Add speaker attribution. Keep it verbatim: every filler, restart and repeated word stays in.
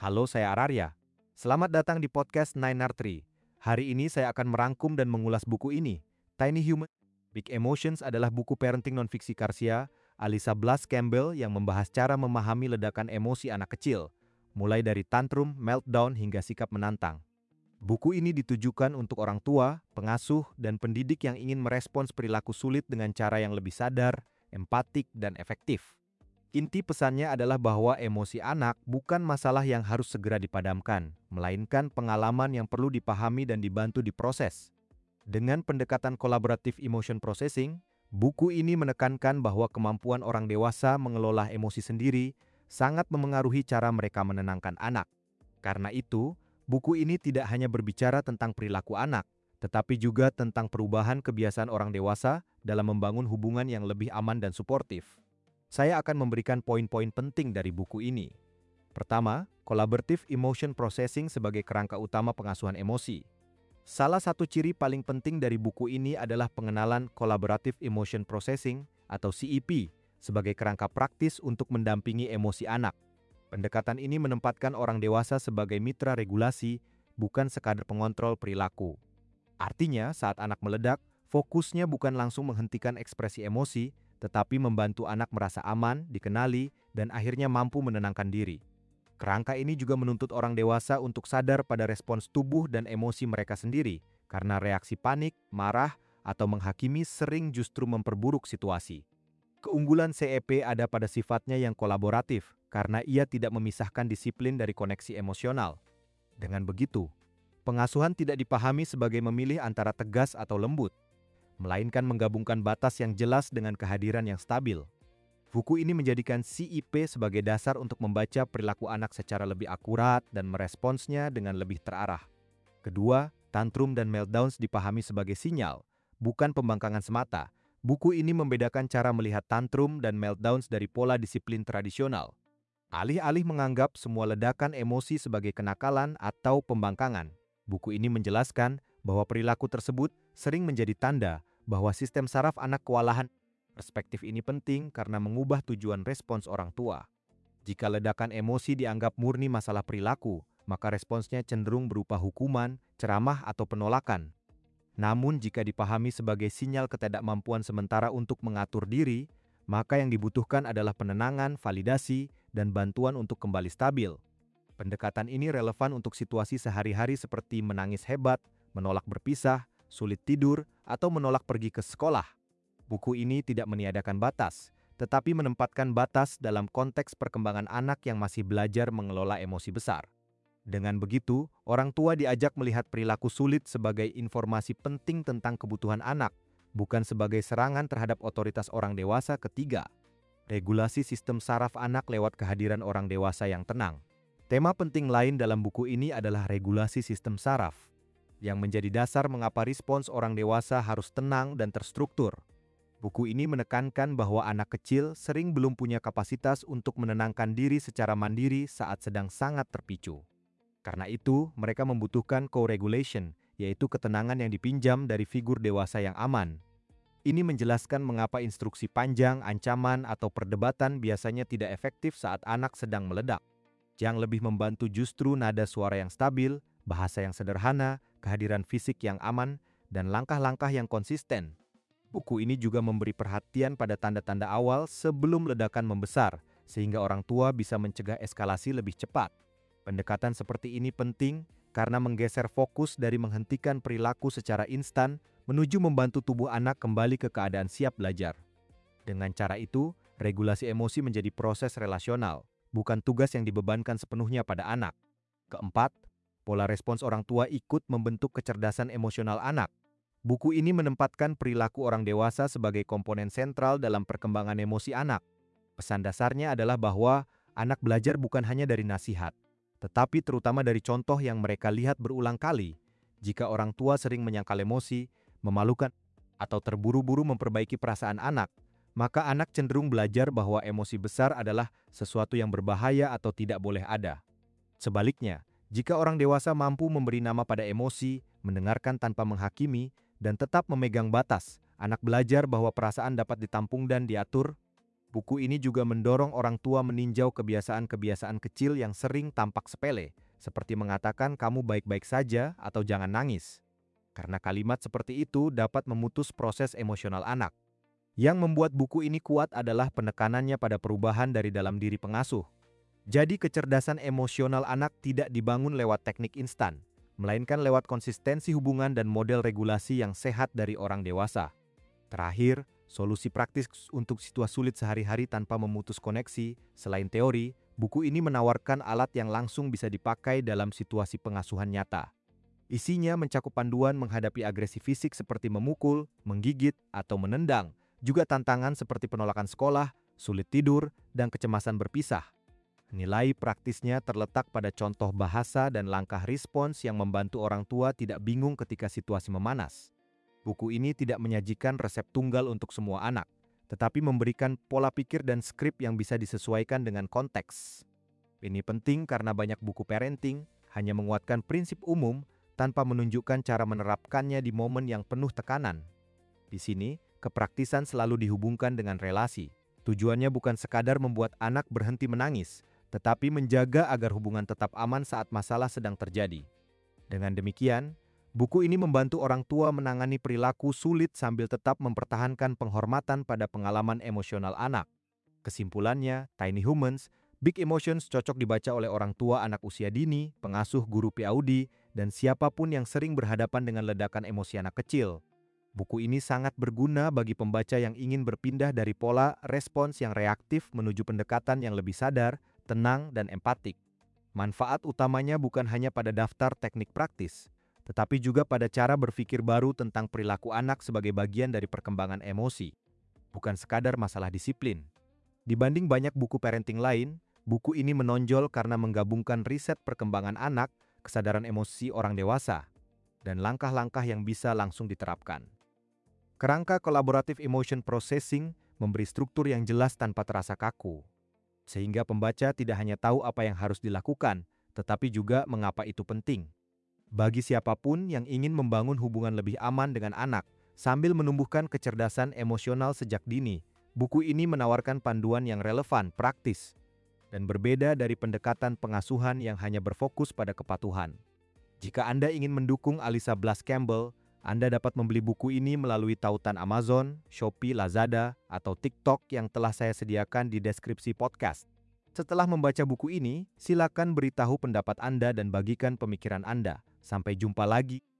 Speaker 1: Halo, saya Ararya. Selamat datang di podcast Nine R Tree. Hari ini saya akan merangkum dan mengulas buku ini. Tiny Human Big Emotions adalah buku parenting non-fiksi karya Alyssa Blas Campbell yang membahas cara memahami ledakan emosi anak kecil, mulai dari tantrum, meltdown, hingga sikap menantang. Buku ini ditujukan untuk orang tua, pengasuh, dan pendidik yang ingin merespons perilaku sulit dengan cara yang lebih sadar, empatik, dan efektif. Inti pesannya adalah bahwa emosi anak bukan masalah yang harus segera dipadamkan, melainkan pengalaman yang perlu dipahami dan dibantu diproses. Dengan pendekatan kolaboratif emotion processing, buku ini menekankan bahwa kemampuan orang dewasa mengelola emosi sendiri sangat memengaruhi cara mereka menenangkan anak. Karena itu, buku ini tidak hanya berbicara tentang perilaku anak, tetapi juga tentang perubahan kebiasaan orang dewasa dalam membangun hubungan yang lebih aman dan suportif. Saya akan memberikan poin-poin penting dari buku ini. Pertama, collaborative emotion processing sebagai kerangka utama pengasuhan emosi. Salah satu ciri paling penting dari buku ini adalah pengenalan collaborative emotion processing atau C E P sebagai kerangka praktis untuk mendampingi emosi anak. Pendekatan ini menempatkan orang dewasa sebagai mitra regulasi, bukan sekadar pengontrol perilaku. Artinya, saat anak meledak, fokusnya bukan langsung menghentikan ekspresi emosi, tetapi membantu anak merasa aman, dikenali, dan akhirnya mampu menenangkan diri. Kerangka ini juga menuntut orang dewasa untuk sadar pada respons tubuh dan emosi mereka sendiri, karena reaksi panik, marah, atau menghakimi sering justru memperburuk situasi. Keunggulan C E P ada pada sifatnya yang kolaboratif, karena ia tidak memisahkan disiplin dari koneksi emosional. Dengan begitu, pengasuhan tidak dipahami sebagai memilih antara tegas atau lembut, melainkan menggabungkan batas yang jelas dengan kehadiran yang stabil. Buku ini menjadikan C E P sebagai dasar untuk membaca perilaku anak secara lebih akurat dan meresponsnya dengan lebih terarah. Kedua, tantrum dan meltdowns dipahami sebagai sinyal, bukan pembangkangan semata. Buku ini membedakan cara melihat tantrum dan meltdowns dari pola disiplin tradisional. Alih-alih menganggap semua ledakan emosi sebagai kenakalan atau pembangkangan, buku ini menjelaskan bahwa perilaku tersebut sering menjadi tanda bahwa sistem saraf anak kewalahan. Perspektif ini penting karena mengubah tujuan respons orang tua. Jika ledakan emosi dianggap murni masalah perilaku, maka responsnya cenderung berupa hukuman, ceramah, atau penolakan. Namun jika dipahami sebagai sinyal ketidakmampuan sementara untuk mengatur diri, maka yang dibutuhkan adalah penenangan, validasi, dan bantuan untuk kembali stabil. Pendekatan ini relevan untuk situasi sehari-hari seperti menangis hebat, menolak berpisah, sulit tidur, atau menolak pergi ke sekolah. Buku ini tidak meniadakan batas, tetapi menempatkan batas dalam konteks perkembangan anak yang masih belajar mengelola emosi besar. Dengan begitu, orang tua diajak melihat perilaku sulit sebagai informasi penting tentang kebutuhan anak, bukan sebagai serangan terhadap otoritas orang dewasa. Ketiga, regulasi sistem saraf anak lewat kehadiran orang dewasa yang tenang. Tema penting lain dalam buku ini adalah regulasi sistem saraf, yang menjadi dasar mengapa respons orang dewasa harus tenang dan terstruktur. Buku ini menekankan bahwa anak kecil sering belum punya kapasitas untuk menenangkan diri secara mandiri saat sedang sangat terpicu. Karena itu, mereka membutuhkan co-regulation, yaitu ketenangan yang dipinjam dari figur dewasa yang aman. Ini menjelaskan mengapa instruksi panjang, ancaman, atau perdebatan biasanya tidak efektif saat anak sedang meledak. Yang lebih membantu justru nada suara yang stabil, bahasa yang sederhana, kehadiran fisik yang aman, dan langkah-langkah yang konsisten. Buku ini juga memberi perhatian pada tanda-tanda awal sebelum ledakan membesar, sehingga orang tua bisa mencegah eskalasi lebih cepat. Pendekatan seperti ini penting karena menggeser fokus dari menghentikan perilaku secara instan menuju membantu tubuh anak kembali ke keadaan siap belajar. Dengan cara itu, regulasi emosi menjadi proses relasional, bukan tugas yang dibebankan sepenuhnya pada anak. Keempat, pola respons orang tua ikut membentuk kecerdasan emosional anak. Buku ini menempatkan perilaku orang dewasa sebagai komponen sentral dalam perkembangan emosi anak. Pesan dasarnya adalah bahwa anak belajar bukan hanya dari nasihat, tetapi terutama dari contoh yang mereka lihat berulang kali. Jika orang tua sering menyangkal emosi, memalukan, atau terburu-buru memperbaiki perasaan anak, maka anak cenderung belajar bahwa emosi besar adalah sesuatu yang berbahaya atau tidak boleh ada. Sebaliknya, jika orang dewasa mampu memberi nama pada emosi, mendengarkan tanpa menghakimi, dan tetap memegang batas, anak belajar bahwa perasaan dapat ditampung dan diatur. Buku ini juga mendorong orang tua meninjau kebiasaan-kebiasaan kecil yang sering tampak sepele, seperti mengatakan kamu baik-baik saja atau jangan nangis. Karena kalimat seperti itu dapat memutus proses emosional anak. Yang membuat buku ini kuat adalah penekanannya pada perubahan dari dalam diri pengasuh. Jadi kecerdasan emosional anak tidak dibangun lewat teknik instan, melainkan lewat konsistensi hubungan dan model regulasi yang sehat dari orang dewasa. Terakhir, solusi praktis untuk situasi sulit sehari-hari tanpa memutus koneksi, selain teori, buku ini menawarkan alat yang langsung bisa dipakai dalam situasi pengasuhan nyata. Isinya mencakup panduan menghadapi agresi fisik seperti memukul, menggigit, atau menendang, juga tantangan seperti penolakan sekolah, sulit tidur, dan kecemasan berpisah. Nilai praktisnya terletak pada contoh bahasa dan langkah respons yang membantu orang tua tidak bingung ketika situasi memanas. Buku ini tidak menyajikan resep tunggal untuk semua anak, tetapi memberikan pola pikir dan skrip yang bisa disesuaikan dengan konteks. Ini penting karena banyak buku parenting hanya menguatkan prinsip umum tanpa menunjukkan cara menerapkannya di momen yang penuh tekanan. Di sini, kepraktisan selalu dihubungkan dengan relasi. Tujuannya bukan sekadar membuat anak berhenti menangis, tetapi menjaga agar hubungan tetap aman saat masalah sedang terjadi. Dengan demikian, buku ini membantu orang tua menangani perilaku sulit sambil tetap mempertahankan penghormatan pada pengalaman emosional anak. Kesimpulannya, Tiny Humans, Big Emotions cocok dibaca oleh orang tua anak usia dini, pengasuh guru P A U D, dan siapapun yang sering berhadapan dengan ledakan emosi anak kecil. Buku ini sangat berguna bagi pembaca yang ingin berpindah dari pola respons yang reaktif menuju pendekatan yang lebih sadar, tenang, dan empatik. Manfaat utamanya bukan hanya pada daftar teknik praktis, tetapi juga pada cara berpikir baru tentang perilaku anak sebagai bagian dari perkembangan emosi, bukan sekadar masalah disiplin. Dibanding banyak buku parenting lain, buku ini menonjol karena menggabungkan riset perkembangan anak, kesadaran emosi orang dewasa, dan langkah-langkah yang bisa langsung diterapkan. Kerangka kolaboratif emotion processing memberi struktur yang jelas tanpa terasa kaku, sehingga pembaca tidak hanya tahu apa yang harus dilakukan, tetapi juga mengapa itu penting. Bagi siapapun yang ingin membangun hubungan lebih aman dengan anak sambil menumbuhkan kecerdasan emosional sejak dini, buku ini menawarkan panduan yang relevan, praktis, dan berbeda dari pendekatan pengasuhan yang hanya berfokus pada kepatuhan. Jika Anda ingin mendukung Alyssa Blas Campbell, Anda dapat membeli buku ini melalui tautan Amazon, Shopee, Lazada, atau TikTok yang telah saya sediakan di deskripsi podcast. Setelah membaca buku ini, silakan beritahu pendapat Anda dan bagikan pemikiran Anda. Sampai jumpa lagi.